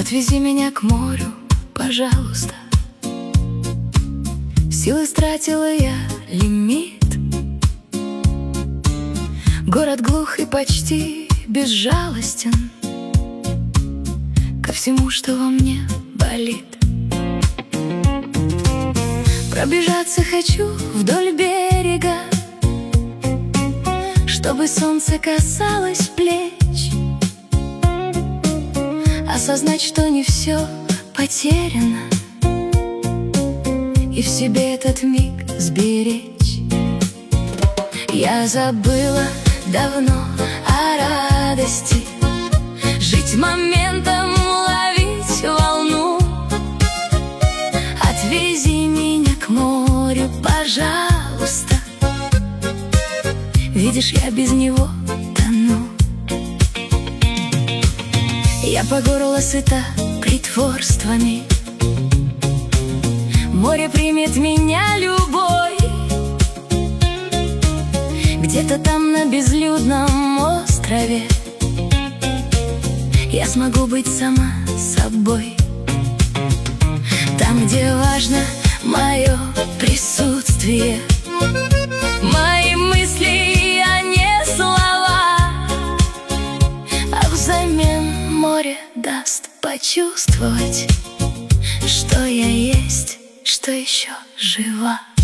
Отвези меня к морю, пожалуйста. Силы стратила я, лимит. Город глух и почти безжалостен ко всему, что во мне болит. Пробежаться хочу вдоль берега, чтобы солнце касалось плеч. Осознать, что не все потеряно, и в себе этот миг сберечь. Я забыла давно о радости, жить моментом, ловить волну. Отвези меня к морю, пожалуйста. Видишь, я без него тону. Я по горло сыта притворствами. Море примет меня любой. Где-то там на безлюдном острове я смогу быть сама собой. Там, где важно мое присутствие, мои мысли, а не слова. А взамен море даст почувствовать, что я есть, что еще жива.